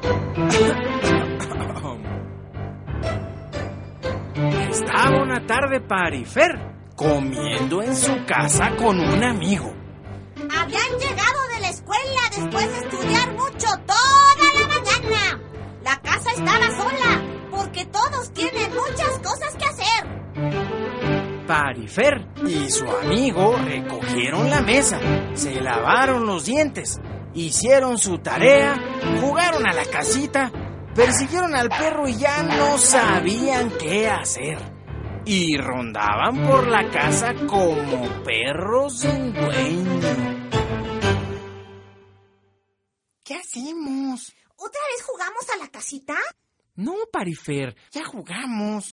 Estaba una tarde Parifer comiendo en su casa con un amigo. Habían llegado de la escuela después de estudiar mucho toda la mañana. La casa estaba sola porque todos tienen muchas cosas que hacer. Parifer y su amigo recogieron la mesa, se lavaron los dientes, hicieron su tarea, jugaron a la casita, persiguieron al perro y ya no sabían qué hacer. Y rondaban por la casa como perros sin dueño. ¿Qué hacemos? ¿Otra vez jugamos a la casita? No, Parifer, ya jugamos.